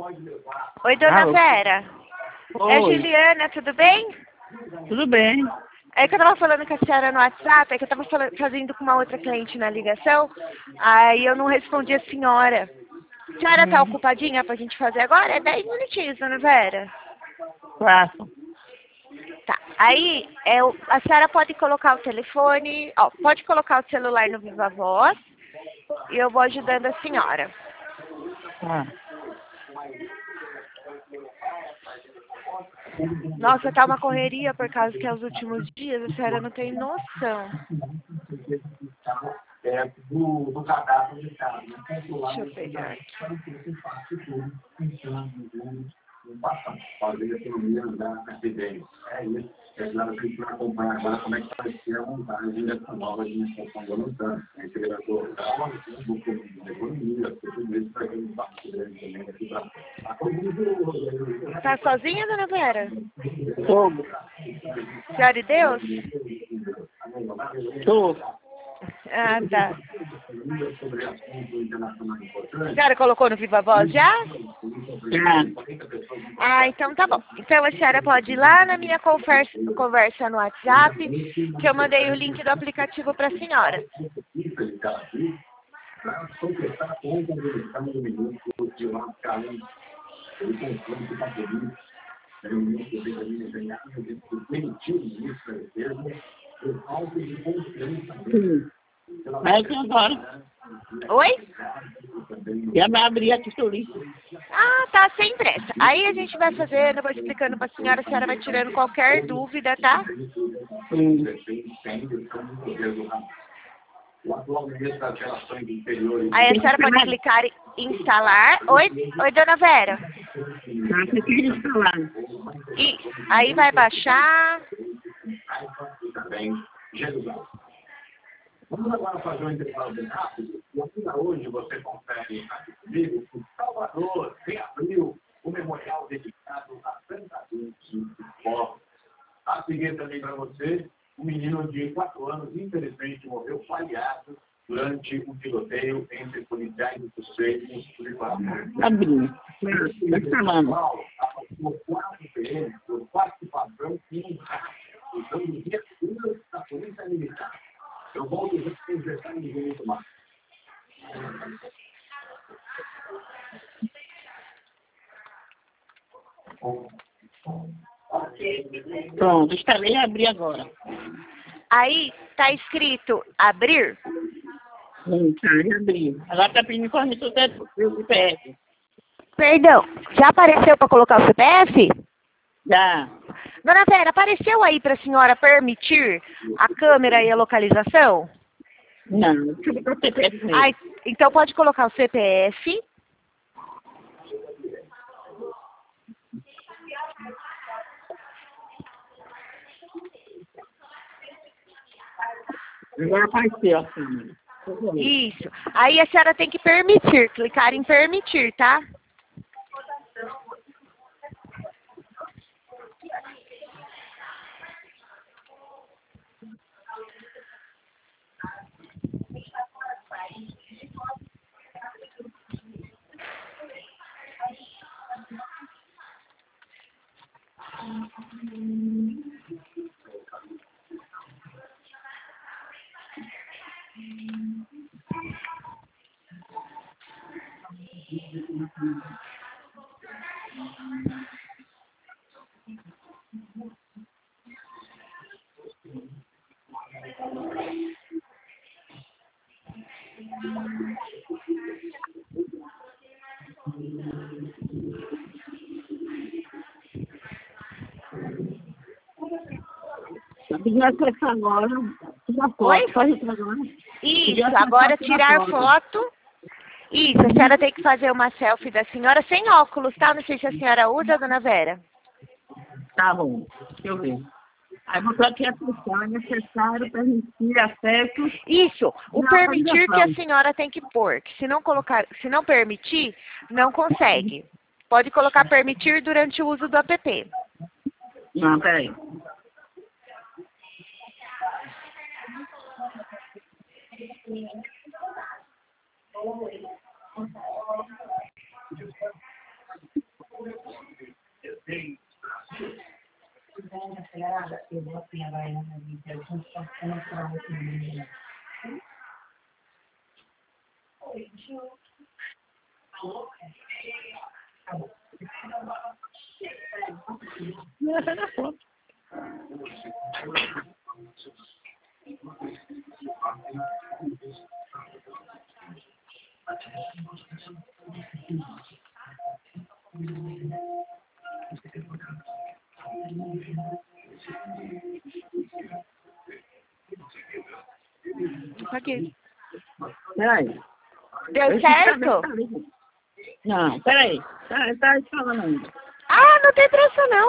Oi, dona Alô? Vera. É Oi, Juliana, tudo bem? tudo bem? É que eu tava falando com a senhora no WhatsApp, é que eu tava fazendo com uma outra cliente na ligação, aí eu não respondi a senhora. A senhora tá ocupadinha pra gente fazer agora? É 10 minutinhos, dona Vera. Faço. Tá, aí a senhora pode colocar o telefone, ó, pode colocar o celular no Viva Voz e eu vou ajudando a senhora. Ah, Nossa, tá uma correria por causa que é os últimos dias, a senhora não tem noção. Deixa eu pegar aqui. Tá sozinha, dona Vera? tô, Senhora e Deus? tô. Ah, tá. A senhora colocou no Viva Voz já? Ah, então tá bom. Então a senhora pode ir lá na minha conversa no WhatsApp, que eu mandei o link do aplicativo para a senhora. Sim. Mas agora, Oi? já vai abrir aqui solito. Ah, tá, sem pressa. Aí a gente vai fazendo, eu vou explicando para a senhora vai tirando qualquer dúvida, tá? Sim. Aí a senhora pode clicar em instalar. Oi? Oi, dona Vera. Tá, você quer instalar. Isso. Aí vai baixar. Vamos agora fazer um intervalo bem rápido. E ainda hoje você confere aqui comigo que Salvador reabriu o memorial dedicado a Santa Cruz de Esporte. A seguir também para você, um menino de 4 anos, infelizmente, morreu baleado durante um tiroteio entre policiais e suspeitos de Guarulhos. Abriu. Tá falando. Por 4 PM por participação em um raio, usando viaturas da Polícia Militar. Eu volto já com os detalhes de muito mais. Pronto, instalei e abri agora. Aí tá escrito abrir. Sim, tá, já abri. Agora tá pedindo informação do CPF. Perdão, já apareceu para colocar o CPF? Já. Dona Vera, apareceu aí para a senhora permitir a câmera e a localização? Não, deixa eu botar o CPF mesmo. Ah, então pode colocar o CPF. Agora apareceu a câmera. Isso. Aí a senhora tem que permitir, clicar em permitir, tá? Tá pedindo acesso agora. Tira foto. Oi? Pode entrar agora. Isso, agora tirar foto. Isso, a senhora tem que fazer uma selfie da senhora sem óculos, tá? Não sei se a senhora usa, dona Vera. Tá bom, deixa eu ver. Aí botou aqui a função, é necessário permitir acesso Isso, o na permitir que a autorização. senhora tem que pôr, que se não colocar, se não permitir, não consegue. Pode colocar permitir durante o uso do app. Não, peraí. Eu botei a baiana ali, que a gente está ficando para outro mundo. Oi, Ju. Alô? Aqui. Peraí. Deu certo? Não, peraí. Tá falando ainda. Ah, não tem pressa não.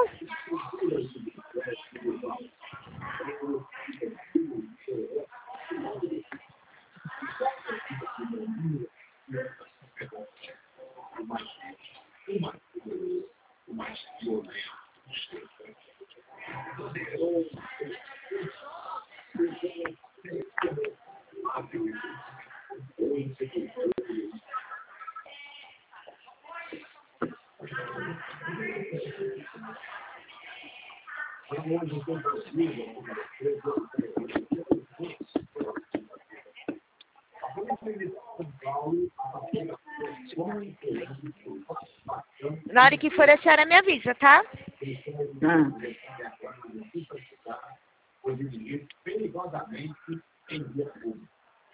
Na hora que for a senhora me avisa, tá? Foi dirigido perigosamente em via pública.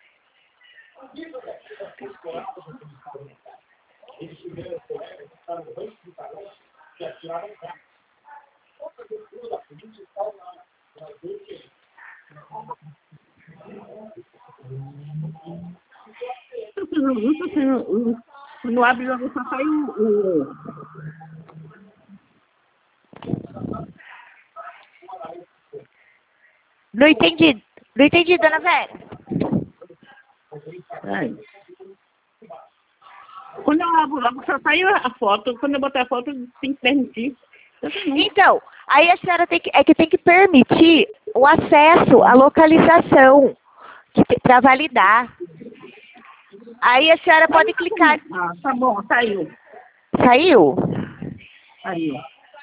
Eles tiveram colegas que estavam no banco de carro e atiraram o carro. Outra pessoa da polícia estava lá. Quando abre logo só sai o... Não entendi. Não entendi, dona Vera. Quando eu abro logo só sai a foto. Quando eu botar a foto, tem que permitir. Então, aí a senhora tem que permitir o acesso à localização para validar. Aí a senhora pode clicar. Ah, tá bom, saiu. Saiu? Saiu.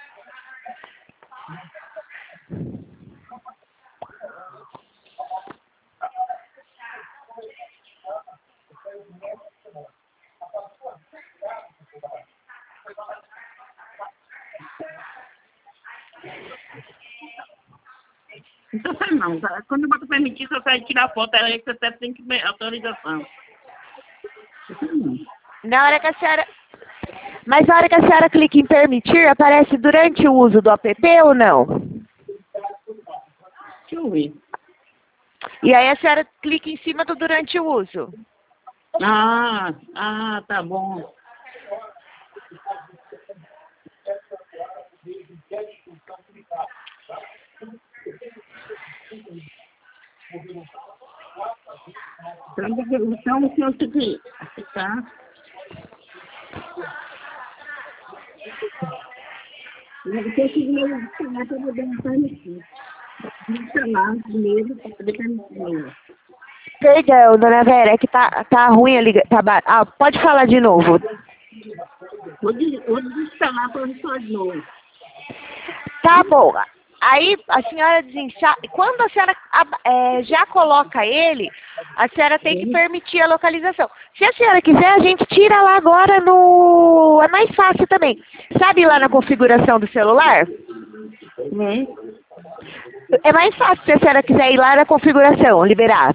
Então sai não, tá? Quando eu boto permitir, só sai tirar foto, aí você tem que ter autorização. Na hora que a senhora... Mas na hora que a senhora clica em permitir, aparece durante o uso do app ou não? Deixa eu ver. E aí a senhora clica em cima do durante o uso. Tá bom. Então, o senhor tem que aceitar. Eu tenho que instalar para poder permitir. Instalar primeiro para poder permitir. Perdão, dona Vera, é que tá ruim a ligação. Pode falar de novo. Vou desinstalar para instalar de novo. Tá bom. Aí a senhora desinstala. Quando a senhora já coloca ele, a senhora tem que permitir a localização. Se a senhora quiser, a gente tira lá agora no... É mais fácil também. Sabe lá na configuração do celular? É mais fácil se a senhora quiser ir lá na configuração, liberar.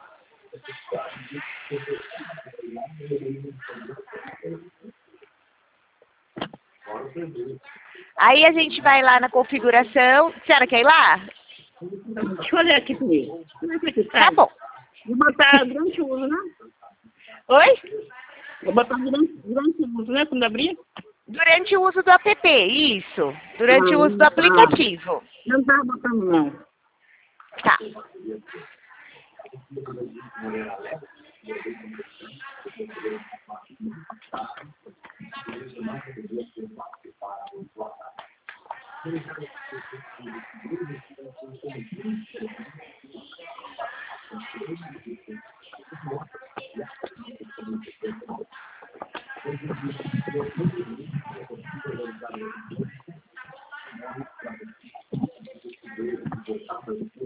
Aí a gente vai lá na configuração. A senhora quer ir lá? Deixa eu olhar aqui primeiro. Tá bom. Vou botar durante o uso, né? Oi? Vou botar durante o uso, né? Quando abrir? Durante o uso do app, isso. Durante o uso do aplicativo. Não estava botando, não. Tá.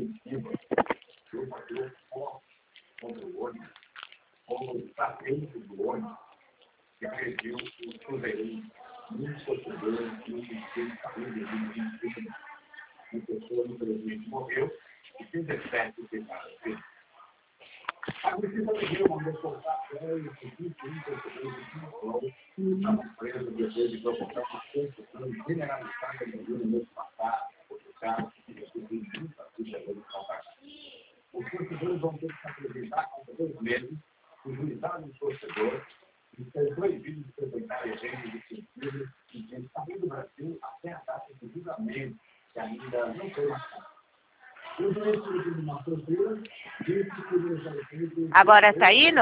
definitiva, eu bateu foto contra o ônibus, como para dentro do ônibus, que agrediu o cruzeirense, muitos torcedores, muitos famílias, uma pessoa, infelizmente, morreu, e 37 ficaram presos. A Justiça pediu uma reportagem de 21 torcedores de São estavam presos depois de provocar uma construção generalizada no mês passado, por caso que recebeu muita ficha de faltar. Os torcedores vão ter que se apresentar com 2 meses, o juizado do torcedor, e ser proibido de frequentar eventos esportivos e de sair do Brasil até a data de julgamento, que ainda não foi marcada. Agora tá indo?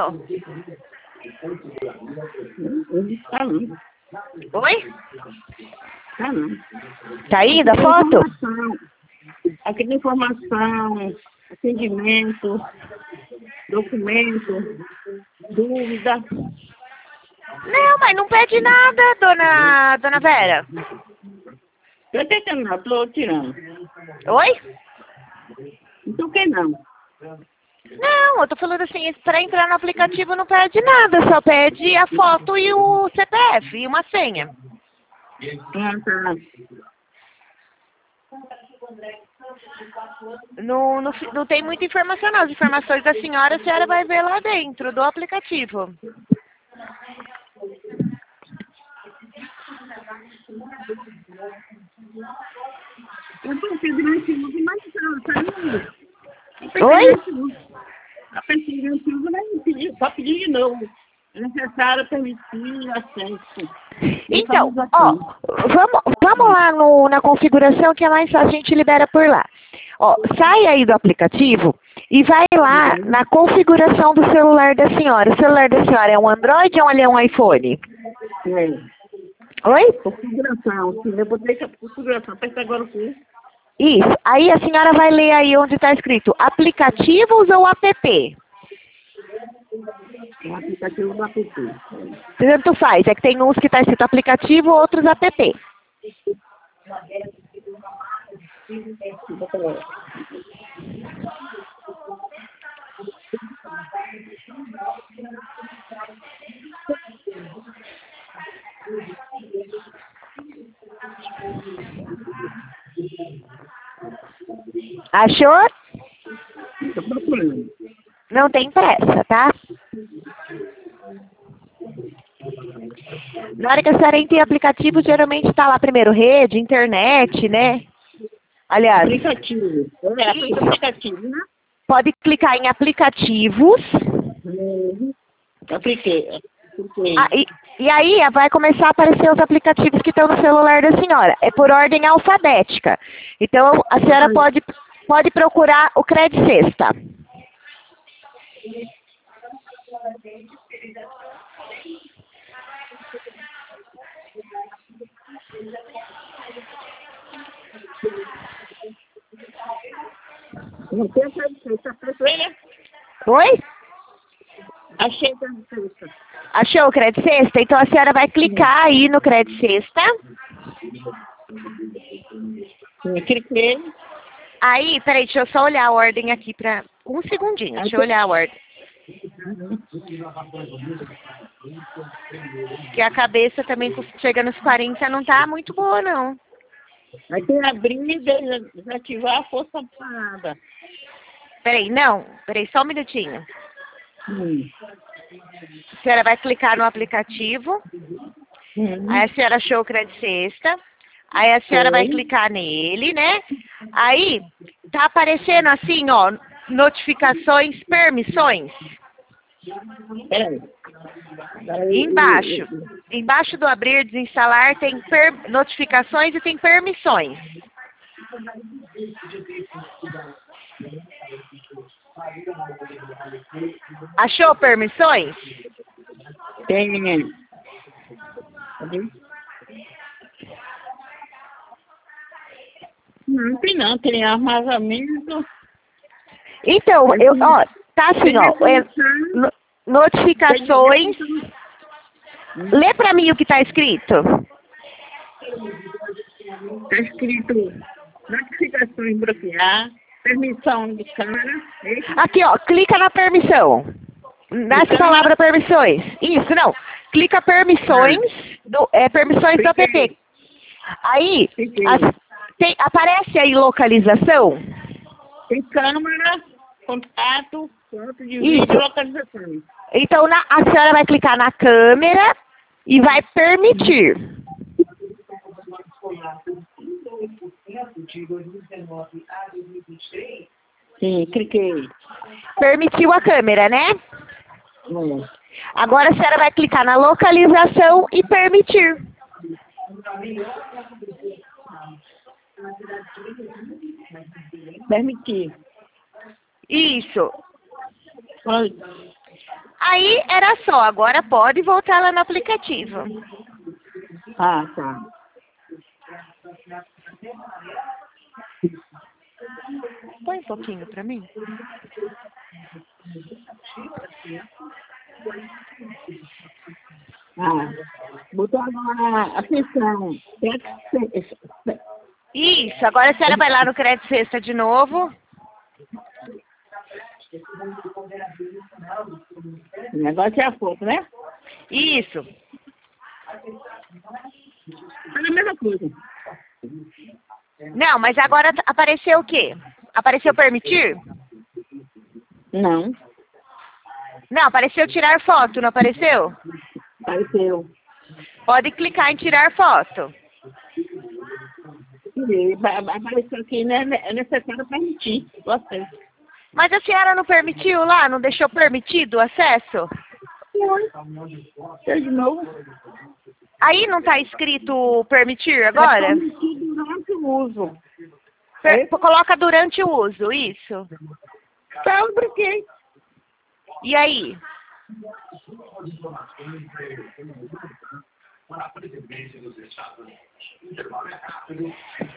Tá não. Oi? Tá não. Tá indo a foto? Aqui tem informação, atendimento, documento, dúvida. Não, mas não pede nada, dona Vera. Eu tô tentando, tô tirando. Oi? Então que não? Não, eu tô falando assim, pra entrar no aplicativo não pede nada, só pede a foto e o CPF e uma senha. Ah, tá. Não tem muita informação não, as informações da senhora, a senhora vai ver lá dentro do aplicativo. Eu tô pedindo mas tá indo. Oi? A pesquisa vai pedir, só pedir de novo. É necessário permitir acesso. Então, ó, vamos lá na configuração que é mais fácil, a gente libera por lá. Ó, sai aí do aplicativo e vai lá na configuração do celular da senhora. O celular da senhora é um Android ou ele é um iPhone? É. Oi? Configuração, sim. Eu botei a configuração. Aperta agora o quê? Isso. Aí a senhora vai ler aí onde está escrito aplicativos ou app? O aplicativo do app. Tanto faz, é que tem uns que está escrito aplicativo, outros app. Achou? Estou procurando. Não tem pressa, tá? Na hora que a senhora entra em aplicativo, geralmente está lá primeiro rede, internet, né? Aliás, Aplicativo. É, aplicativo, né? pode clicar em aplicativos. Apliquei. Ah, e aí vai começar a aparecer os aplicativos que estão no celular da senhora. É por ordem alfabética. Então, a senhora pode procurar o Cred Sexta. Não tem a Oi? Achei a Sexta. Achou o Cred Sexta? Então a senhora vai clicar aí no Cred Sexta. Cliquei. Aí, peraí, deixa eu só olhar a ordem aqui pra... Um segundinho, deixa eu olhar a ordem. Que a cabeça também chega nos 40 não tá muito boa, não. Aí tem abrir e desativar a força parada. Peraí, só um minutinho. A senhora vai clicar no aplicativo. Aí a senhora achou o Cred Sexta. Aí a senhora vai clicar nele, né? Aí tá aparecendo assim, ó, notificações, permissões. Embaixo do abrir, desinstalar, tem notificações e tem permissões. Achou permissões? Tem. Não tem não, tem armazenamento. Então, ó, tá assim, ó, notificações. Lê pra mim o que tá escrito. Está escrito notificações bloquear, Permissão de câmera. Aqui, ó, clica na permissão. Nessa palavra permissões. Isso, não. Clica permissões, permissões do app. Aí, aparece aí localização. Tem câmera, contato, ponto de vídeo e localização. Então, a senhora vai clicar na câmera e vai permitir. Sim, cliquei. Permitiu a câmera, né? Agora a senhora vai clicar na localização e permitir. Permitir. Isso. Oi. Aí era só, agora pode voltar lá no aplicativo. Ah, tá. Põe um pouquinho pra mim. Botou agora a sessão. Isso, agora a senhora vai lá no Crédito Sexta de novo. O negócio é a foto, né? Isso. É a mesma coisa. Não, mas agora apareceu o quê? Apareceu permitir? Não. Não, apareceu tirar foto, não apareceu? Apareceu. Pode clicar em tirar foto. Apareceu aqui, né? É necessário permitir. Você. Mas a senhora não permitiu lá? Não deixou permitido o acesso? De novo. Aí não está escrito permitir agora? Permitir durante o uso. Coloca durante o uso, isso. Tá, eu brinquei. E aí? Para a presidência dos Estados Unidos. O intervalo é rápido.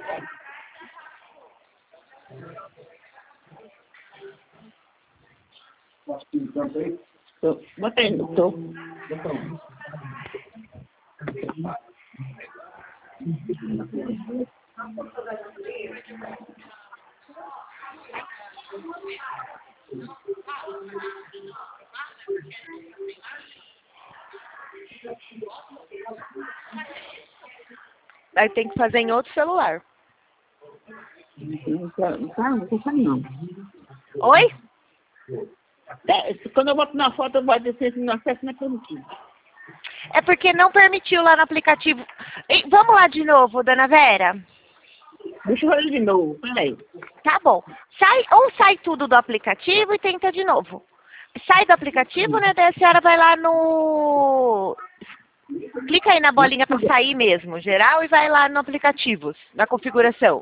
Botei, tô. Aí tem que fazer em outro celular. Não. Oi? Quando eu boto na foto, vai dizer que não acesso não é permitido. É porque não permitiu lá no aplicativo. Vamos lá de novo, dona Vera? Deixa eu ver de novo, peraí. Tá bom. Sai tudo do aplicativo e tenta de novo. Sai do aplicativo, né? Daí a senhora vai lá no... Clica aí na bolinha para sair mesmo, geral, e vai lá no aplicativos, na configuração.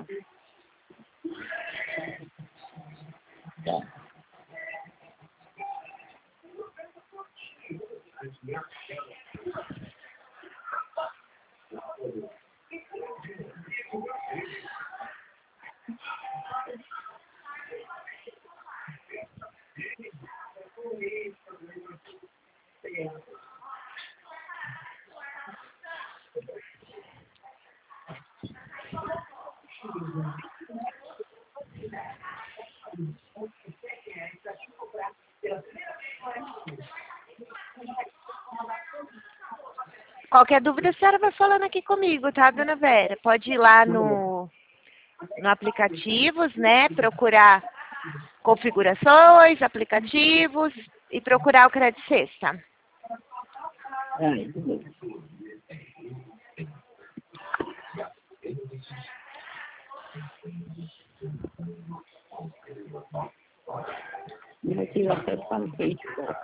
Tá. Qualquer dúvida, a senhora vai falando aqui comigo, tá, dona Vera? Pode ir lá no aplicativos, né? Procurar configurações, aplicativos e procurar o Crédito Sexta. Eu tive acesso para o Facebook.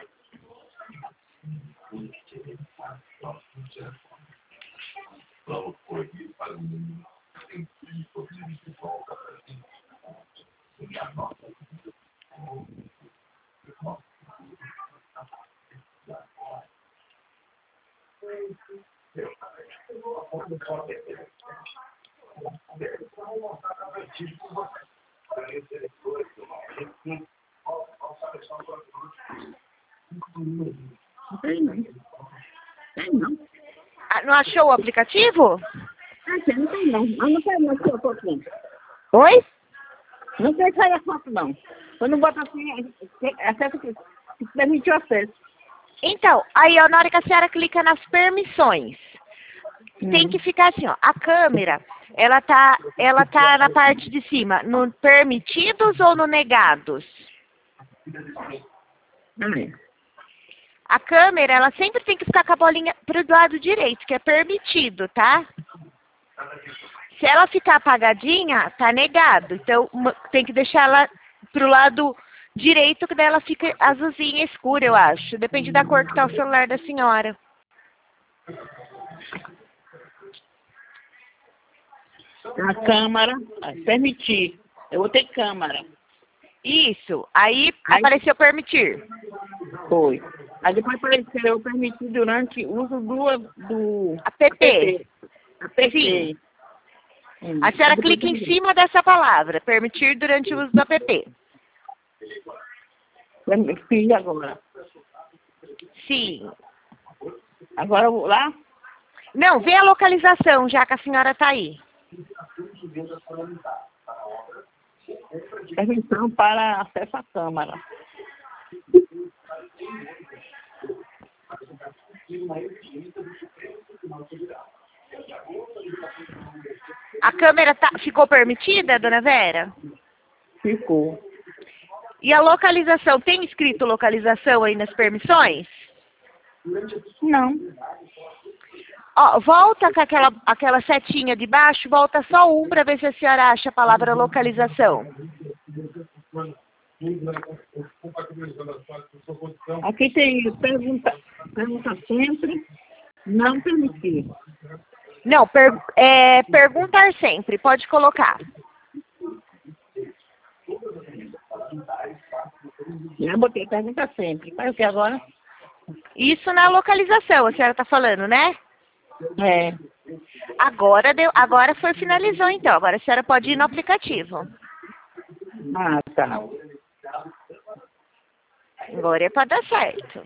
Não tem não. Tem não. Ah, não achou o aplicativo? Não tem não. Mas não tem não, que eu tô aqui. Oi? Não quer sair a foto, não. Quando bota assim, acesso que permite o acesso. Então, aí ó, na hora que a senhora clica nas permissões, tem que ficar assim, ó. A câmera, ela tá na parte de cima, no permitidos ou no negados? A câmera, ela sempre tem que ficar com a bolinha pro lado direito, que é permitido, tá? Se ela ficar apagadinha, tá negado. Então, tem que deixar ela pro lado direito, que daí ela fica azulzinha escura, eu acho. Depende da cor que tá o celular da senhora. A câmera, permitir. Eu vou ter câmera. Isso. Aí apareceu permitir. Foi. Aí depois apareceu permitir durante o uso do app. app. Sim. A senhora clica em cima dessa palavra, permitir durante o uso do app. Fiz agora. Sim. Agora eu vou lá? Não, vê a localização, já que a senhora está aí. Permissão para acesso à câmara. A câmera ficou permitida, dona Vera? Ficou. E a localização, tem escrito localização aí nas permissões? Não. Ó, volta com aquela setinha de baixo, volta só um para ver se a senhora acha a palavra localização. Aqui tem pergunta sempre, não permitir. Não, perguntar sempre, pode colocar. Eu botei pergunta sempre. Faz o que agora? Isso na localização, a senhora está falando, né? É. Agora finalizou então. Agora a senhora pode ir no aplicativo. Ah, tá. Agora é para dar certo.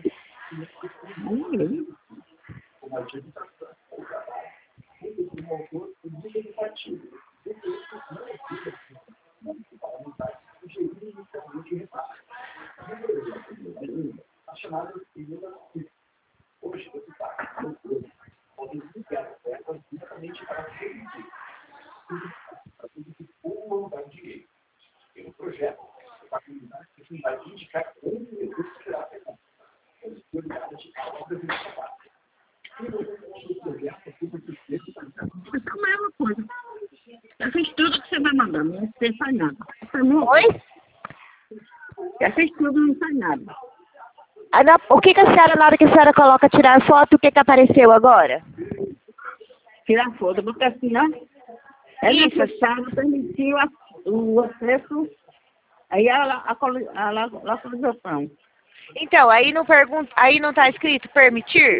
É a mesma coisa. Eu fiz tudo que você vai mandar, não faz nada. Oi? Já fez tudo, não faz nada. O que a senhora, na hora que a senhora coloca tirar foto, o que apareceu agora? Tirar foto, porque assim, ó. É Isso. necessário permitir o acesso aí a localização. Então, aí não está escrito permitir?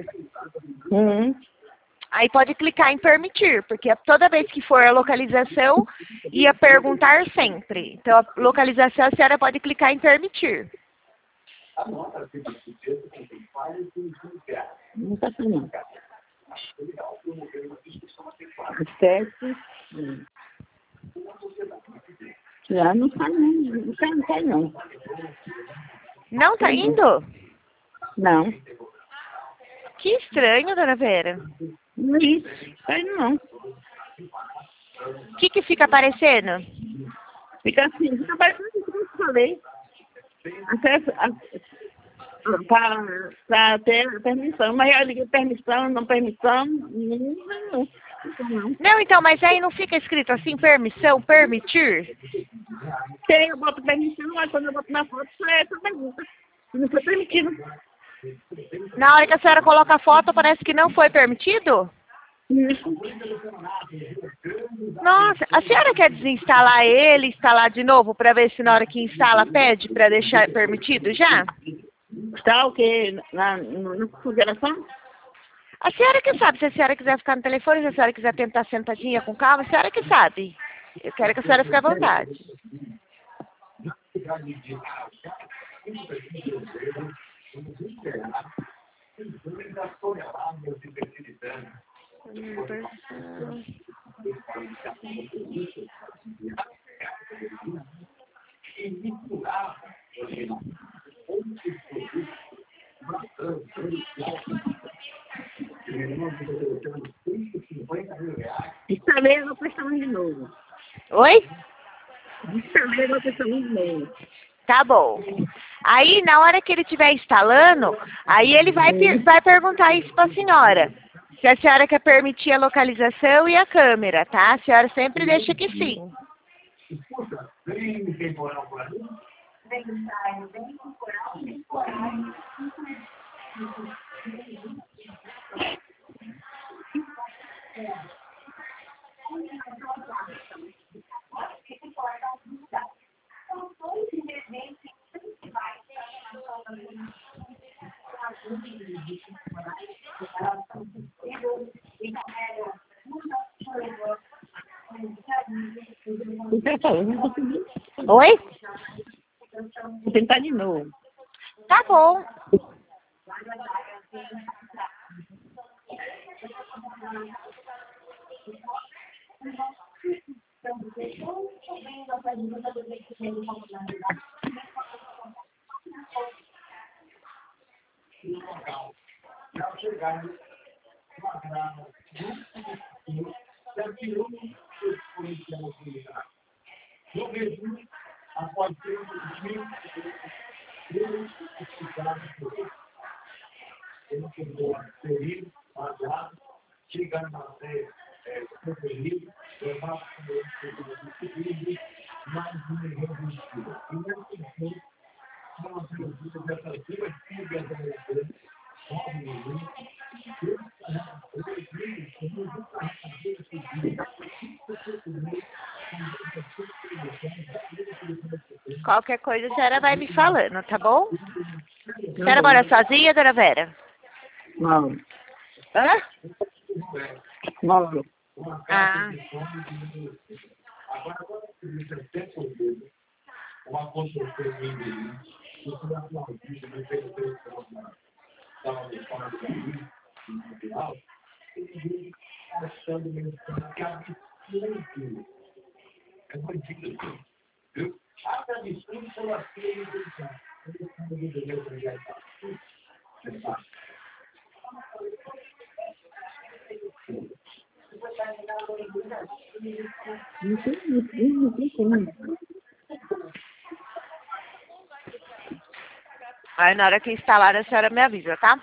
Aí pode clicar em permitir, porque toda vez que for a localização, ia perguntar sempre. Então, a localização, a senhora pode clicar em permitir. Não está assim, não. Acesso. Já não sai, não sai, não. Não está indo? Não. Que estranho, dona Vera. Não é isso. Sai não. O que fica aparecendo? Fica assim, fica parecendo o que eu falei. Acesso para ter permissão. Mas eu liguei permissão, não permissão. Não. Não, então, mas aí não fica escrito assim, permissão, permitir? Tem, eu boto permissão, mas quando eu boto na foto, só é essa pergunta. Se não foi permitido. Na hora que a senhora coloca a foto, parece que não foi permitido? Isso. Nossa, a senhora quer desinstalar ele, instalar de novo, para ver se na hora que instala pede para deixar permitido já? Está o quê? Na configuração? A senhora que sabe, se a senhora quiser ficar no telefone, se a senhora quiser tentar sentadinha com calma, a senhora que sabe. Eu quero que a senhora fique à vontade. gasolina. Outros produtos bastante colocando 150 mil reais. Dessa vez eu vou prestar de novo. Oi? Dessa vez eu vou prestar de novo. Tá bom. Aí, na hora que ele estiver instalando, aí ele vai perguntar isso para a senhora. Se a senhora quer permitir a localização e a câmera, tá? A senhora sempre deixa que sim. Escuta, vem temporal por ali. Vem temporal. Oi? Vou tentar de novo. Tá bom. Ao chegar no no mesmo, após ter ele chegou a ferir, pagar, chegar a ser preferido, levar mais um revestido. E nesse tempo, nós vimos essas duas filhas da mulher, 9 minutos, Qualquer coisa a senhora vai me falando, tá bom? A senhora mora sozinha, dona Vera? Não. Hã? Não. Ah. Agora, uma construção feminina, você vai falar disso, não tem o que estava no fora do Brasil, no final, ele achando mesmo que é absurdo. É bandido, viu? Até absurdo pela sua identidade. Ele sabe do dever para já estar. É fácil. Aí na hora que instalar a senhora me avisa, tá?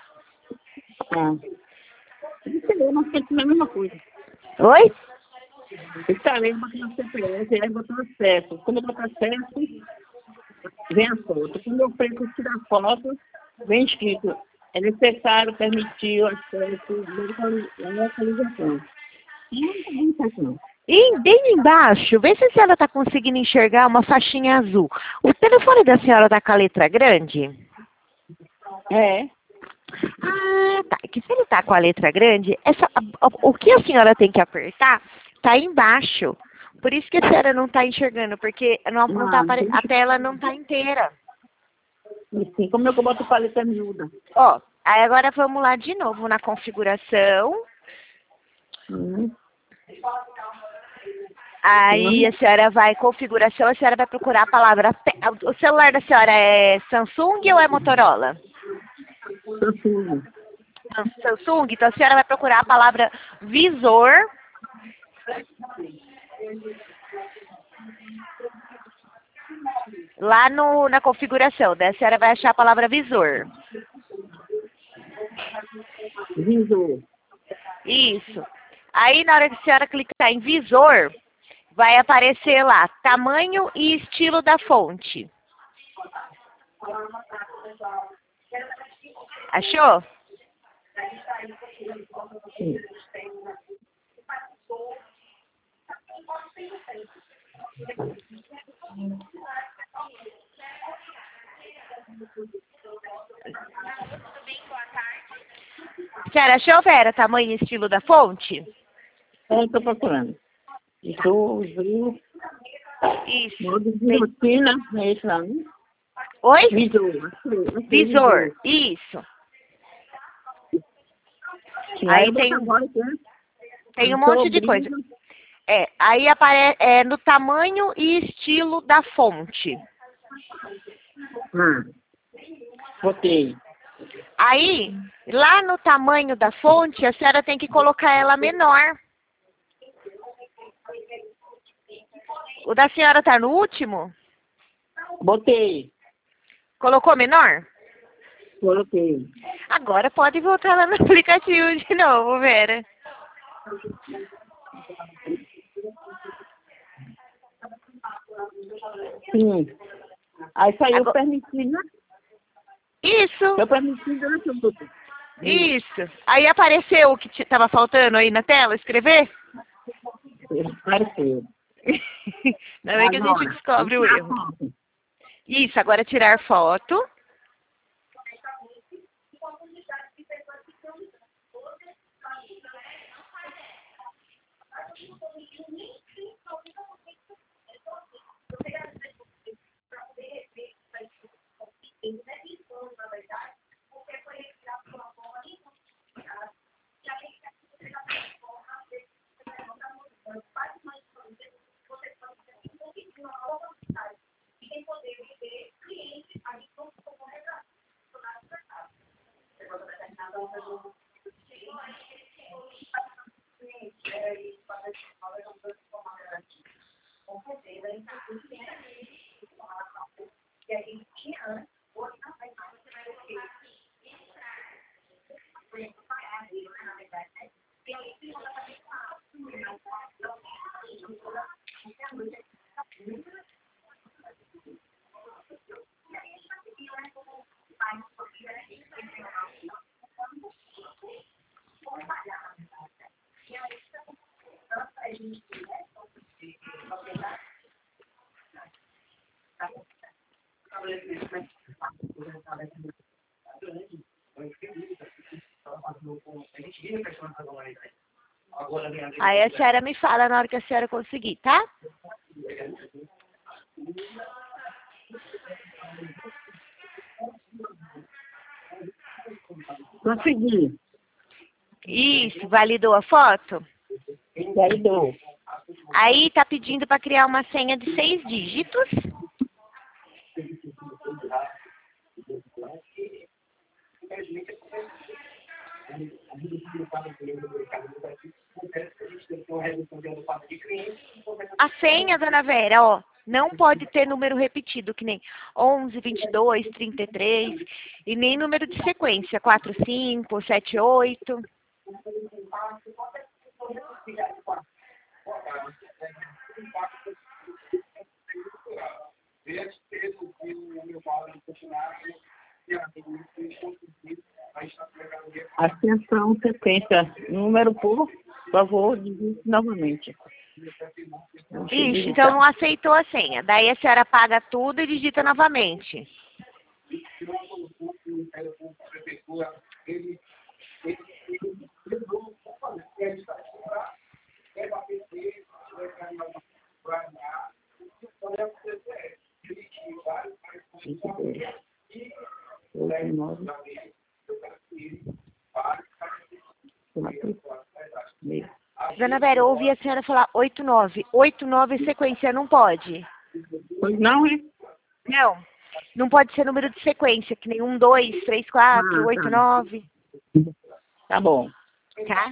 Mas tem a mesma coisa. Oi? Instalei uma máquina CPS e aí botou acesso. Quando eu boto acesso, vem a foto. Quando eu preciso tirar foto, vem escrito: é necessário permitir o acesso à localização. Não. E bem embaixo, vê se a senhora está conseguindo enxergar uma faixinha azul. O telefone da senhora está com a letra grande? É. Ah, tá. Que se ele está com a letra grande, o que a senhora tem que apertar está embaixo. Por isso que a senhora não está enxergando, porque a tela não está inteira. Assim, como é que eu boto paleta miúda? Ó, aí agora vamos lá de novo na configuração. Aí a senhora vai em configuração, a senhora vai procurar a palavra... O celular da senhora é Samsung ou é Motorola? Samsung, então a senhora vai procurar a palavra visor. Lá na configuração, daí a senhora vai achar a palavra visor. Visor. Isso. Aí na hora que a senhora clicar em visor, vai aparecer lá tamanho e estilo da fonte. Achou? Sim. A senhora achou, Vera, tamanho e estilo da fonte? Eu estou procurando. Visor. Isso. Modo de rotina, é isso lá, né? Oi? Visor. Visor, isso. Aí tem um monte de coisa. Aí aparece no tamanho e estilo da fonte. Botei. Aí, lá no tamanho da fonte, a senhora tem que colocar ela menor. O da senhora tá no último? Botei. Colocou menor? Coloquei. Agora pode voltar lá no aplicativo de novo, Vera. Sim. Aí saiu Agora... permitido. Isso. Foi permitido, né, tudo? Isso. Aí apareceu o que tava faltando aí na tela, escrever? Apareceu. Não é que a gente descobre o erro. Isso, agora tirar foto. Aí a senhora me fala na hora que a senhora conseguir, tá? Consegui. Isso, validou a foto? Validou. Aí tá pedindo para criar uma senha de 6 dígitos. A senha, dona Vera, ó, não pode ter número repetido, que nem 11, 22, 33, e nem número de sequência, 4, 5, 7, 8. Atenção, sequência. Número por favor, digite novamente. Isso, então não aceitou a senha. Daí a senhora apaga tudo e digita novamente. Dona Vera, eu ouvi a senhora falar 89. 89 sequência não pode? Pois não, é? Não. Não pode ser número de sequência, que nem 1, 2, 3, 4, 8, 9. Tá bom. Tá?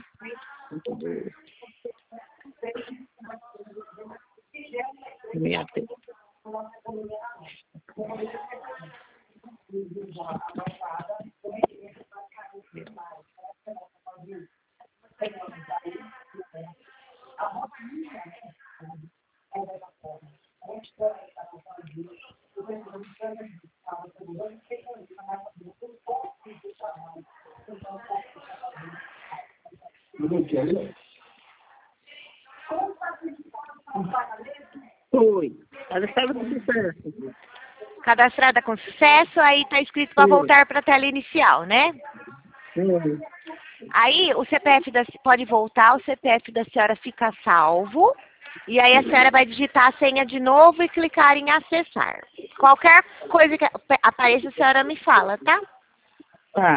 Foi. Ela estava com sucesso. Cadastrada com sucesso, aí tá escrito para voltar para a tela inicial, né? Sim. Aí o CPF pode voltar, o CPF da senhora fica salvo. E aí a senhora vai digitar a senha de novo e clicar em acessar. Qualquer coisa que apareça, a senhora me fala, tá? Tá.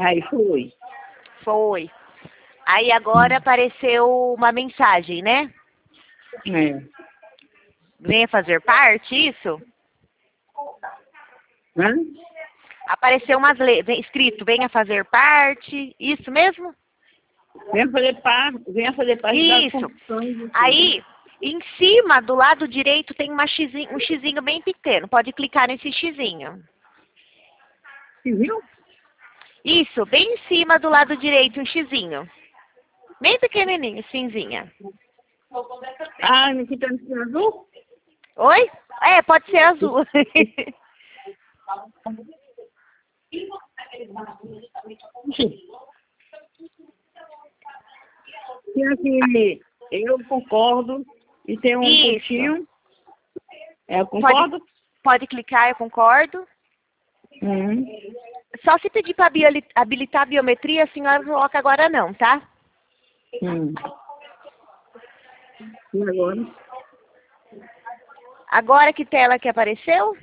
Aí foi. Foi. Aí agora apareceu uma mensagem, né? É. Venha fazer parte, isso? Hã? Apareceu escrito, venha fazer parte, isso mesmo? Venha fazer parte das Isso. funções. Aí, em cima, do lado direito, tem um xizinho bem pequeno. Pode clicar nesse xizinho. Você viu? Isso, bem em cima do lado direito, um xizinho. Bem pequenininho, cinzinha. Ah, não fica no azul? Oi? É, pode ser azul. Tem aqui, eu concordo, e tem um Isso. pontinho. É, eu concordo? Pode clicar, eu concordo. Uhum. Só se pedir para habilitar a biometria, a senhora não coloca agora não, tá? E agora? Agora que tela que apareceu?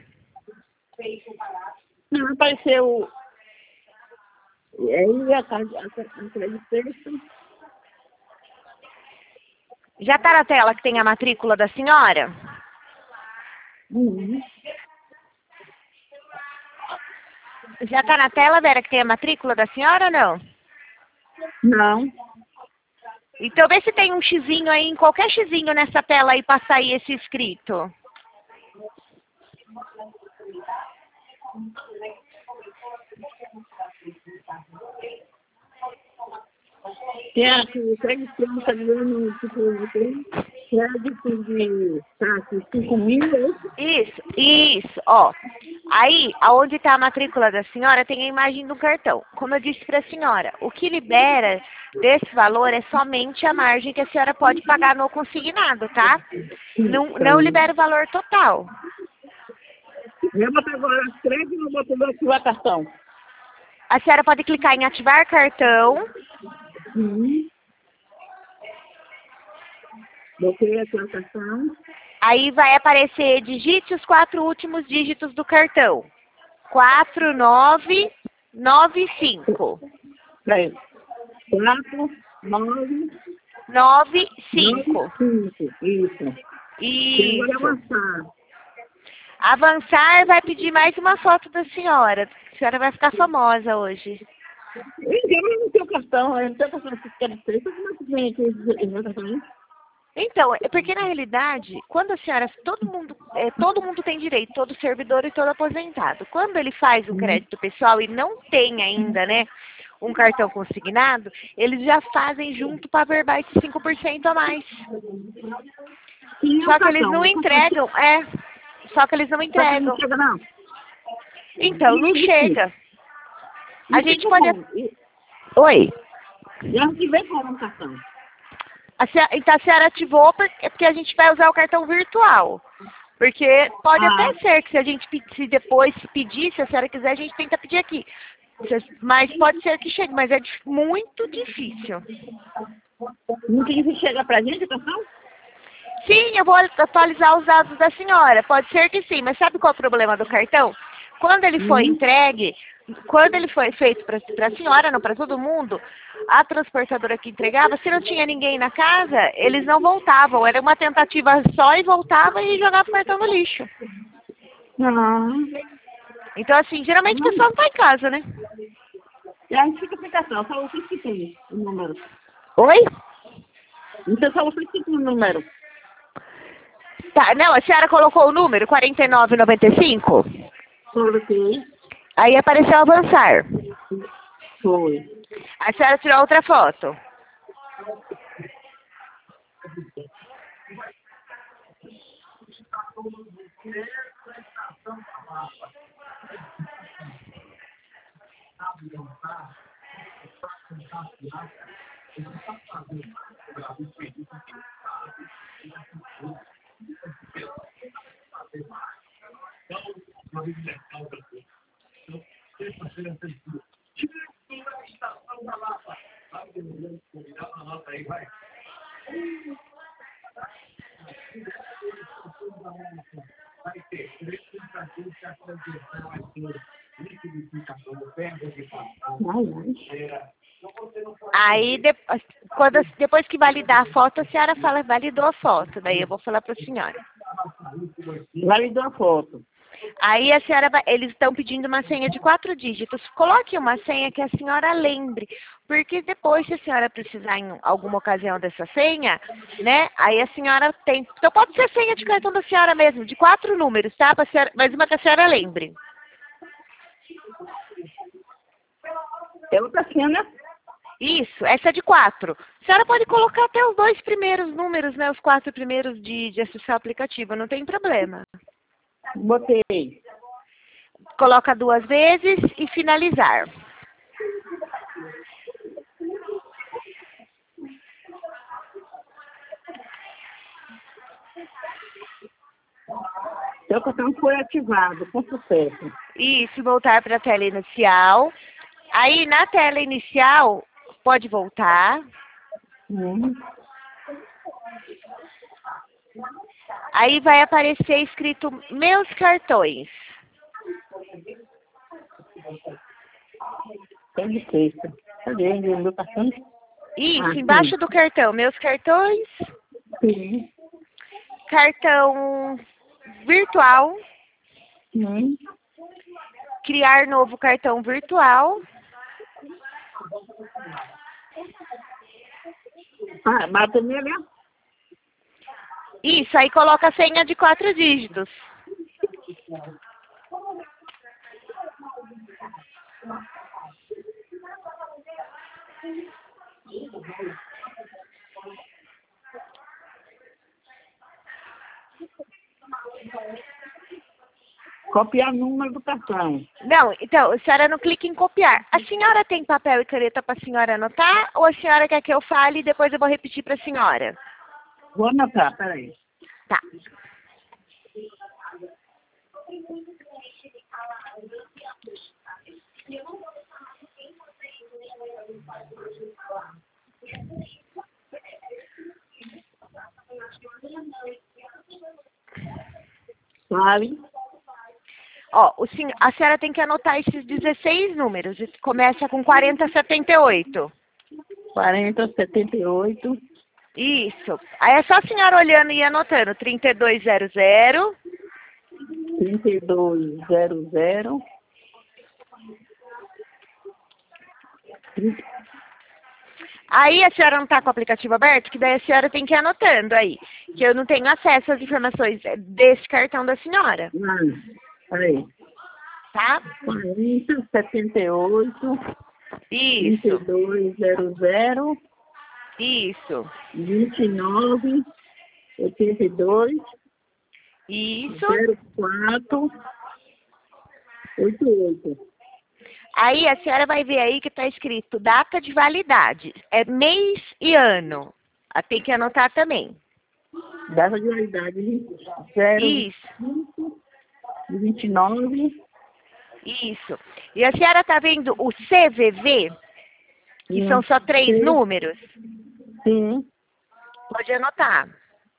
Não, apareceu. Aí a cara de texto. Já tá na tela que tem a matrícula da senhora? Uhum. Já tá na tela, Vera, que tem a matrícula da senhora ou não? Não. Então vê se tem um xizinho aí, em qualquer xizinho nessa tela aí pra sair esse escrito. Tem aqui, o crédito está dando crédito de taxa 5 mil. Isso, ó. Aí, aonde está a matrícula da senhora, tem a imagem do cartão. Como eu disse para a senhora, o que libera desse valor é somente a margem que a senhora pode pagar no consignado, tá? Não libera o valor total. Eu boto agora crédito e vou botar ativar cartão. A senhora pode clicar em ativar cartão. Botei aqui a cartão. Aí vai aparecer, digite os 4 últimos dígitos do cartão. 4995. Peraí. 4, 9, 95. 5. Isso. Tem agora Isso. avançar. Avançar vai pedir mais uma foto da senhora. A senhora vai ficar famosa hoje. Eu não tenho cartão. Eu não tenho cartão de crédito. Como é que vem aqui esse cartão? Então, é porque na realidade, quando a senhora, todo mundo tem direito, todo servidor e todo aposentado. Quando ele faz um crédito pessoal e não tem ainda, né, um cartão consignado, eles já fazem junto para averbar esses 5% a mais. Só que eles não entregam, Só que eles não entregam. Não chega, não. Então, não chega. A gente pode... Oi? Já que vem com um cartão. Então a senhora ativou porque a gente vai usar o cartão virtual. Porque pode até ser que se a gente se depois pedir, se a senhora quiser, a gente tenta pedir aqui. Mas pode ser que chegue, mas é muito difícil. Muito difícil chegar pra gente, cartão? Sim, eu vou atualizar os dados da senhora. Pode ser que sim, mas sabe qual é o problema do cartão? Quando ele foi entregue, quando ele foi feito para a senhora, não para todo mundo, a transportadora que entregava, se não tinha ninguém na casa, eles não voltavam. Era uma tentativa só e voltava e jogava o cartão no lixo. Então, assim, geralmente o pessoal não está em casa, né? E a gente fica sem cartão, só vocês que tem o número. Oi? Então só vocês que tem o número. Tá, não, a senhora colocou o número 4995? Coloquei. Aí apareceu avançar. Foi. A senhora tirou outra foto. liquidificador, perda de cartão, Aí, depois que validar a foto, a senhora fala, validou a foto. Daí eu vou falar para a senhora. Validou a foto. Aí a senhora eles estão pedindo uma senha de 4 dígitos. Coloque uma senha que a senhora lembre. Porque depois, se a senhora precisar em alguma ocasião dessa senha, né? Aí a senhora tem. Então pode ser senha de cartão da senhora mesmo, de 4 números, tá? Mas uma que a senhora lembre. É outra cena. Isso, essa é de 4. A senhora pode colocar até os 2 primeiros números, né? Os 4 primeiros de acessar o aplicativo, não tem problema. Botei. Coloca 2 vezes e finalizar. Seu cartão foi ativado, com sucesso. Isso, voltar para a tela inicial. Aí, na tela inicial, pode voltar. Aí vai aparecer escrito Meus Cartões. Tem de texto. Cadê meu cartão? Isso, embaixo do cartão. Meus Cartões. Sim. Cartão virtual. Sim. Criar novo cartão virtual. Bata nele, né? Isso, aí coloca a senha de 4 dígitos. Copiar o número do cartão. Não, então, a senhora não clica em copiar. A senhora tem papel e caneta para a senhora anotar? Ou a senhora quer que eu fale e depois eu vou repetir para a senhora? Vou anotar, peraí. Tá. Vale. Ó, a senhora tem que anotar esses 16 números. Começa com 4078. 4078. Isso. Aí é só a senhora olhando e anotando. 3200. 3200. Aí a senhora não está com o aplicativo aberto, que daí a senhora tem que ir anotando aí. Que eu não tenho acesso às informações desse cartão da senhora. Peraí. Tá? 4078. Isso. 3200. Isso. 2982. Isso. 0488. Aí a senhora vai ver aí que está escrito data de validade. É mês e ano. Tem que anotar também. Data de validade. Isso. 29. Isso. E a senhora está vendo o CVV? Que são só 3 números? Sim. Pode anotar.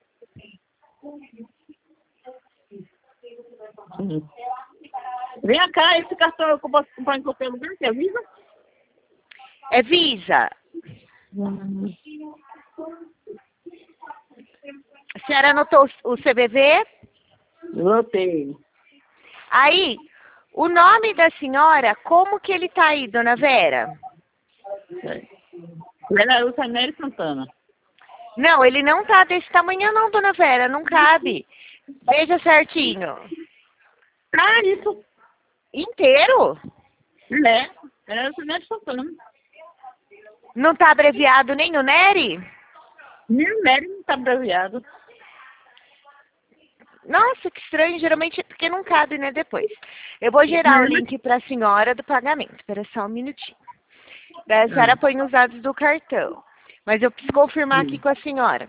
Sim. Vem cá, esse cartão eu posso comprar em qualquer lugar, que é Visa? É Visa. A senhora anotou o CVV? Anotei. Aí, o nome da senhora, como que ele tá aí, dona Vera? Vera Usaneri Santana. Não, ele não tá desse tamanho não, dona Vera, não cabe. Veja certinho. Isso. Inteiro? Vera Usaneri Santana. Não tá abreviado nem o Nery? Nem o Nery não tá abreviado. Nossa, que estranho. Geralmente é porque não cabe, né, depois. Eu vou gerar o link para a senhora do pagamento. Espera só um minutinho. Daí a senhora põe os dados do cartão. Mas eu preciso confirmar aqui com a senhora.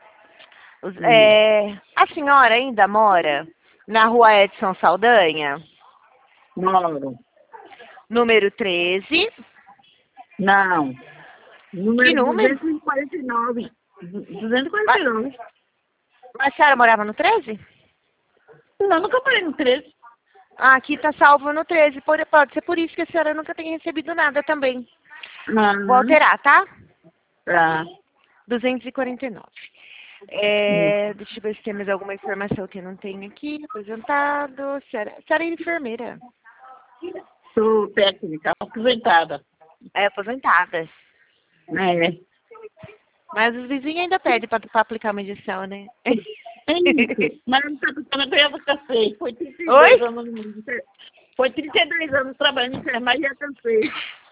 A senhora ainda mora na rua Edson Saldanha? Moro. Número 13. Não. Que número? 249. 249. Mas a senhora morava no 13? Não, nunca morei no 13. Ah, aqui tá salvo no 13. Pode ser por isso que a senhora nunca tem recebido nada também. Vou alterar, tá? Tá. 249. Deixa eu ver se tem mais alguma informação que eu não tenho aqui. Aposentado. A senhora é enfermeira. Sou técnica, aposentada. É aposentada. É. Mas os vizinhos ainda pedem pra aplicar uma injeção, né? É isso. Mas não está pensando, eu já cansei. Foi 32 Oi? anos. Foi 32 anos trabalhando em enfermagem e já cansei.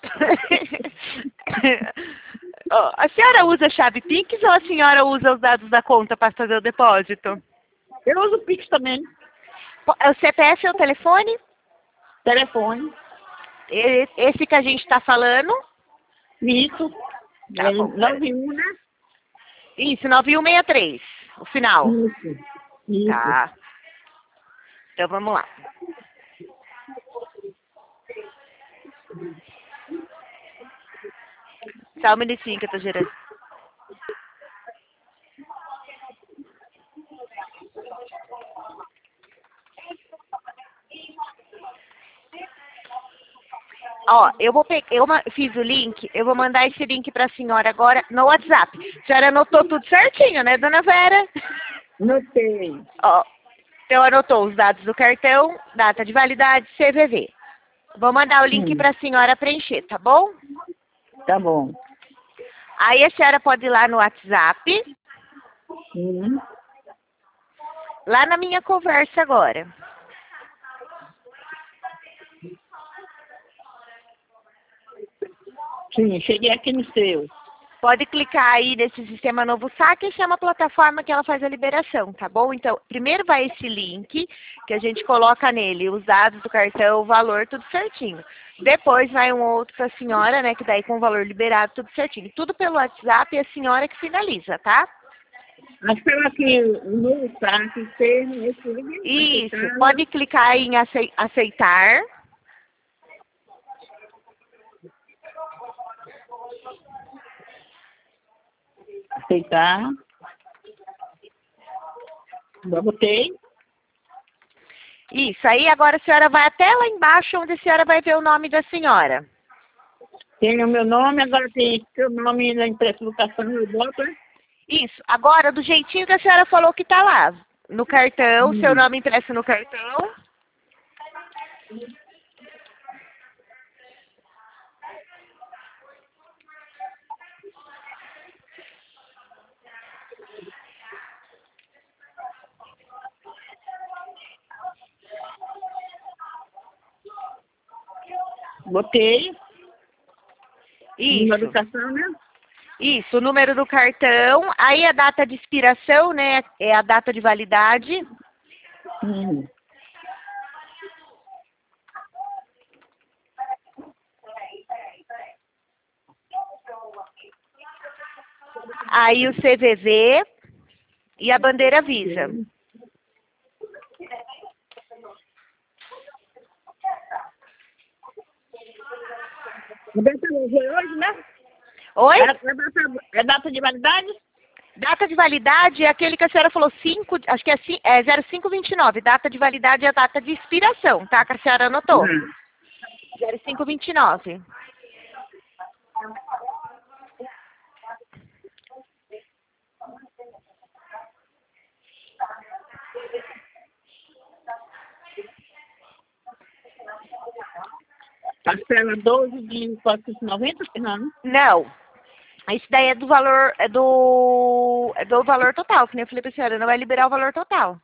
Ó, a senhora usa chave Pix ou a senhora usa os dados da conta para fazer o depósito? Eu uso o Pix também. O CPF é o telefone? Telefone. Esse que a gente está falando? Isso. Tá bom. 91, né? Isso, 9163, o final. Isso. Tá. Então vamos lá. Só um minutinho que eu tô gerando. Ó, eu fiz o link, eu vou mandar esse link para a senhora agora no WhatsApp. A senhora anotou tudo certinho, né, dona Vera? Notei. Ó, então anotou os dados do cartão, data de validade, CVV. Vou mandar o link para a senhora preencher, tá bom? Tá bom. Aí a senhora pode ir lá no WhatsApp, lá na minha conversa agora. Sim, cheguei aqui no seu. Pode clicar aí nesse sistema novo saque e chama a plataforma que ela faz a liberação, tá bom? Então, primeiro vai esse link, que a gente coloca nele os dados do cartão, o valor, tudo certinho. Depois vai um outro para a senhora, né, que daí com o valor liberado, tudo certinho. Tudo pelo WhatsApp e a senhora que finaliza, tá? Mas pelo aqui, no saque, termo, Isso, pode clicar em aceitar. Aceitar. Já botei. Isso, aí agora a senhora vai até lá embaixo, onde a senhora vai ver o nome da senhora. Tem o meu nome, agora tem seu nome na impressa do cartão, eu boto, né? Isso, agora do jeitinho que a senhora falou que tá lá. No cartão, seu nome impresso no cartão. Botei. Número do Isso. cartão, né? Isso, o número do cartão, aí a data de expiração, né, é a data de validade. Aí o CVV e a bandeira Visa. Foi hoje, né? Oi? É data de validade? Data de validade é aquele que a senhora falou, acho que é 0529. Data de validade é a data de expiração, tá? Que a senhora anotou. 0529. Parcela 12 de 490, não? Não. Isso daí é do valor, é do valor total, que nem eu falei pra senhora, não vai liberar o valor total,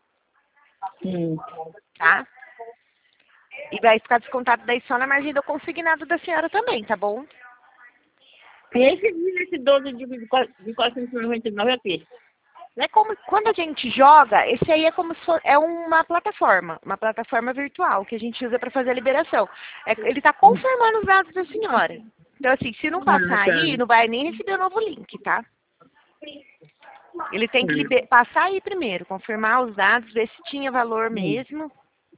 tá? E vai ficar descontado daí só na margem do consignado da senhora também, tá bom? E esse 12 de 499 aqui? É como, quando a gente joga, esse aí é como se for, é uma plataforma virtual que a gente usa para fazer a liberação. Ele está confirmando os dados da senhora. Então, assim, se não passar aí, não vai nem receber o novo link, tá? Ele tem que passar aí primeiro, confirmar os dados, ver se tinha valor mesmo.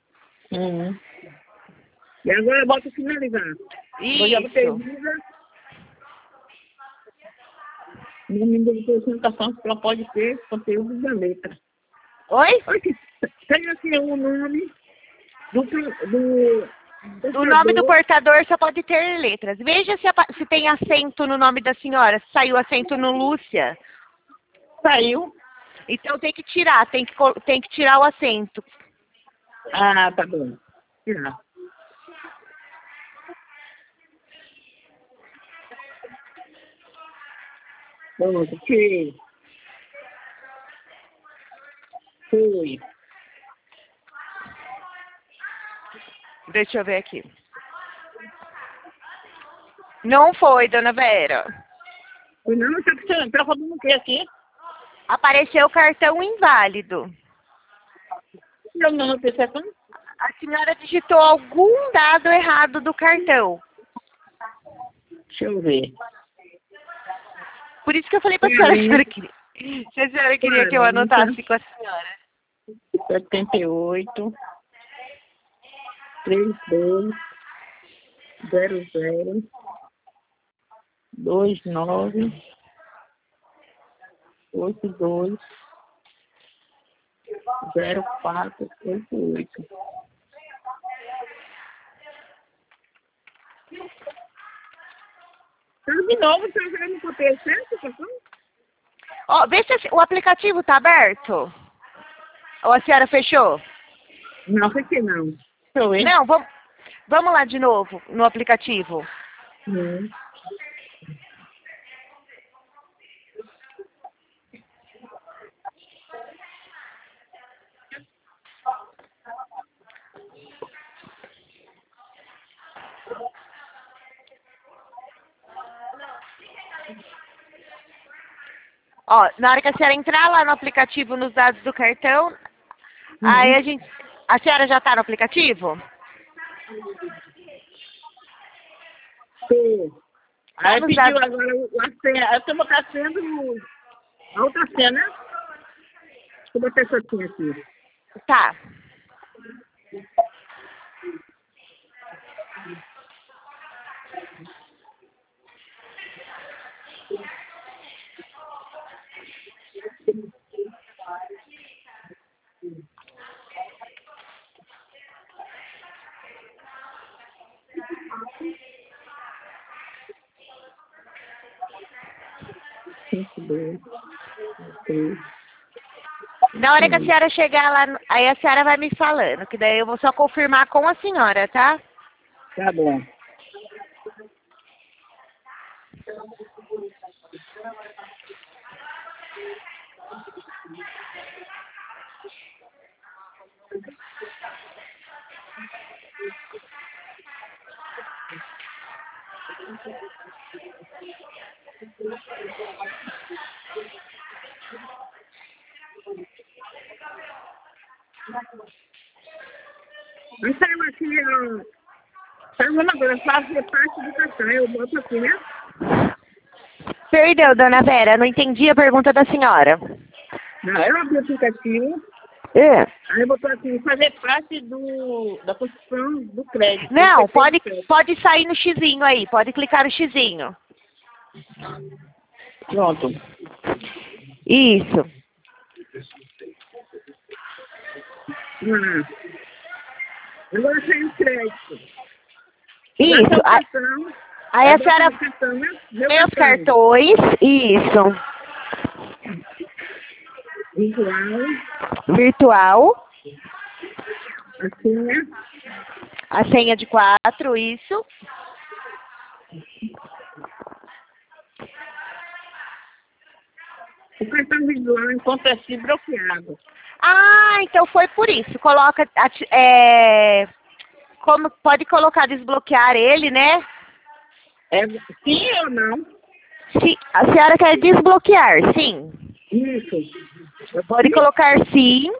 E agora eu boto finalizar. Isso. No nome da apresentação, só pode ter conteúdo da letra. Oi? Tem aqui o nome. Do, do, O nome do portador só pode ter letras. Veja se tem acento no nome da senhora. Se saiu acento no Lúcia. Saiu. Então tem que tirar, tem que tirar o acento. Ah, tá bom. Tirar. Pronto, tirei. Foi. Deixa eu ver aqui. Não foi, dona Vera. Não, tá falando o que aqui? Apareceu o cartão inválido. Não, percepção. A senhora digitou algum dado errado do cartão. Deixa eu ver. Por isso que eu falei pra senhora, se a senhora queria que eu anotasse com a senhora. 78 32 00 29 82 0488. De novo, você já não copiei certo, Ó, vê se o aplicativo tá aberto. Ou a senhora fechou? Não, fechei não. Deixa eu ver. Não, vamos lá de novo no aplicativo. Ó, na hora que a senhora entrar lá no aplicativo, nos dados do cartão, aí a senhora já tá no aplicativo? Sim. Aí Vamos pediu lá. agora a senha. Eu estou botando a senha a outra senha, né? Deixa eu botar essa senha aqui. Tá. Na hora que a senhora chegar lá, aí a senhora vai me falando, que daí eu vou só confirmar com a senhora, tá? Tá bom. Não saiu aqui, saiu agora, fazer parte do cartão, eu boto aqui, né? Perdeu, dona Vera, não entendi a pergunta da senhora. Não, eu abri o aplicativo, É. aí eu botou aqui, fazer parte da construção do crédito. Não, pode sair no xizinho aí, pode clicar no xizinho. Pronto. Isso. Agora saiu o crédito. Isso. Aí a senhora... Meus cartões. Isso. Virtual. A senha de 4, isso. O cartão visual encontra-se bloqueado. Ah, então foi por isso. Coloca, como pode colocar desbloquear ele, né? Sim ou não? Sim, a senhora quer desbloquear, sim. Isso. Pode colocar sim.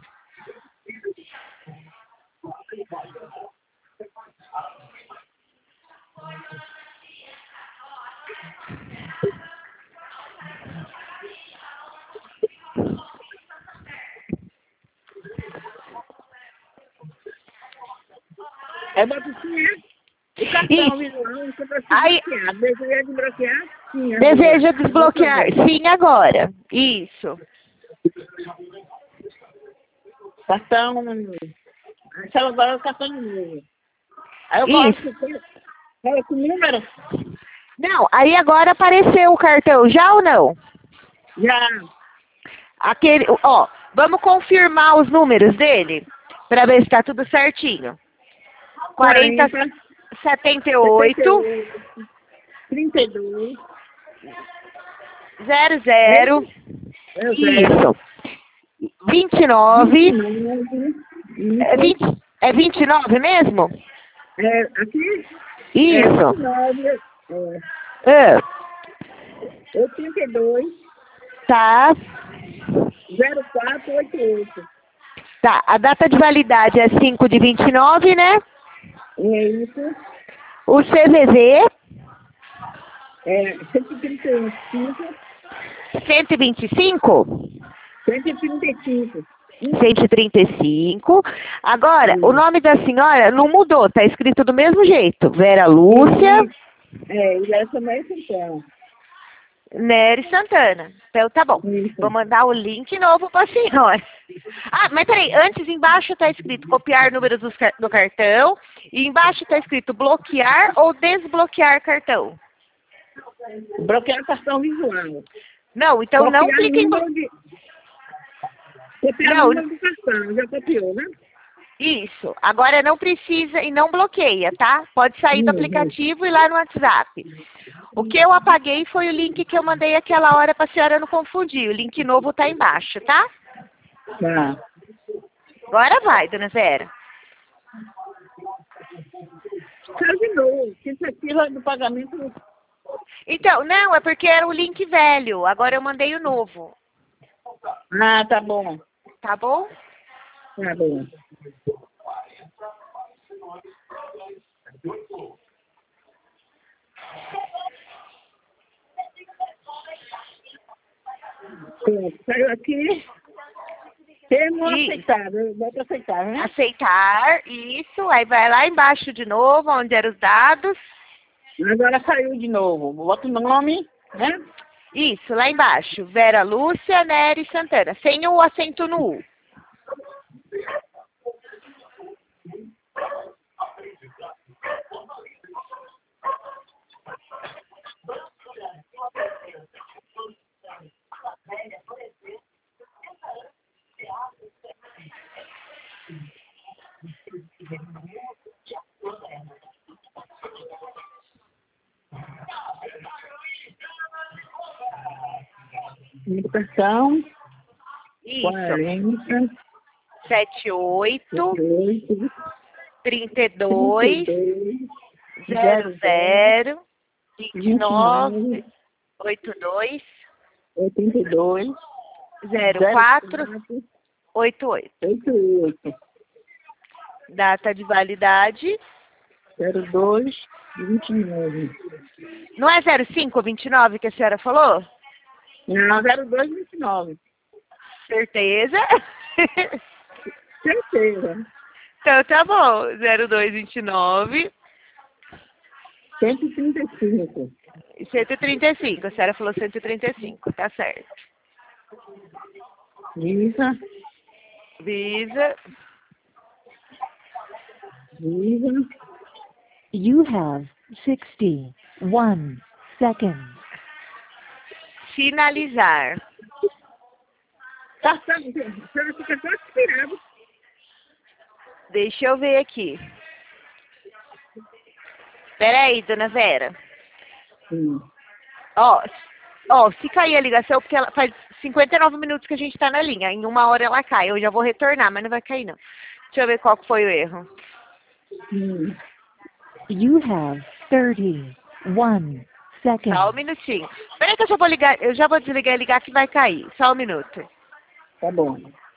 Bota sim, o cartão visual encontra-se bloqueado. Deseja desbloquear? Sim. Deseja desbloquear? Sim, agora. Isso. Cartão. Agora o cartão de novo. Aí eu Isso. coloco o número. Não, aí agora apareceu o cartão já ou não? Já. Aquele, ó, vamos confirmar os números dele para ver se tá tudo certinho. 40, 78, 32. 00, É isso. 29, 29. é 29 mesmo? Aqui? Isso. 29. Ah, 82. tá. 0488. Tá, a data de validade é 5 de 29, né? É isso. O CVV, 135. 125? 135. 135. Agora, o nome da senhora não mudou, tá escrito do mesmo jeito. Vera Lúcia E essa não é então. Nery Santana. Então tá bom. Isso. Vou mandar o link novo para a senhora. Ah, mas peraí, antes embaixo tá escrito copiar números do cartão e embaixo tá escrito bloquear ou desbloquear cartão. Bloquear cartão visual. Não, então não Copiar clique em número de... Copiar Não. número do cartão. Já copiou, né? Isso. Agora não precisa e não bloqueia, tá? Pode sair do aplicativo e ir lá no WhatsApp. O que eu apaguei foi o link que eu mandei aquela hora para a senhora não confundir. O link novo tá embaixo, tá? Tá. Agora vai, dona Vera. Faz de novo. Isso aqui lá do pagamento... Então, não, é porque era o link velho. Agora eu mandei o novo. Ah, tá bom. Tá bom? Tá bom. Pronto, saiu aqui. Termo aceitável. Bota aceitar, né? Aceitar, isso. Aí vai lá embaixo de novo, onde eram os dados. Agora saiu de novo. Bota o nome, né? Isso, lá embaixo. Vera Lúcia Nery Santana. Sem o acento no U. Indicação. Isso. 40. 78 8. 32 00 29 82 82. 04 88. 88. Data de validade. 02. 29. Não é 05 29 que a senhora falou? Não, 02. 29. Certeza? Certeza. Então tá bom. 02 29 135. 135. A senhora falou 135. Tá certo. Visa. Visa. Visa. You have 61 seconds. Finalizar. Cartão, você fica só expirado. Deixa eu ver aqui. Peraí, dona Vera. Ó, se cair a ligação, porque ela faz 59 minutos que a gente tá na linha. Em 1 hora ela cai. Eu já vou retornar, mas não vai cair, não. Deixa eu ver qual que foi o erro. You have 31 seconds. Só um minutinho. Peraí que eu já vou ligar, eu já vou desligar e ligar que vai cair. Só um minuto. Tá bom.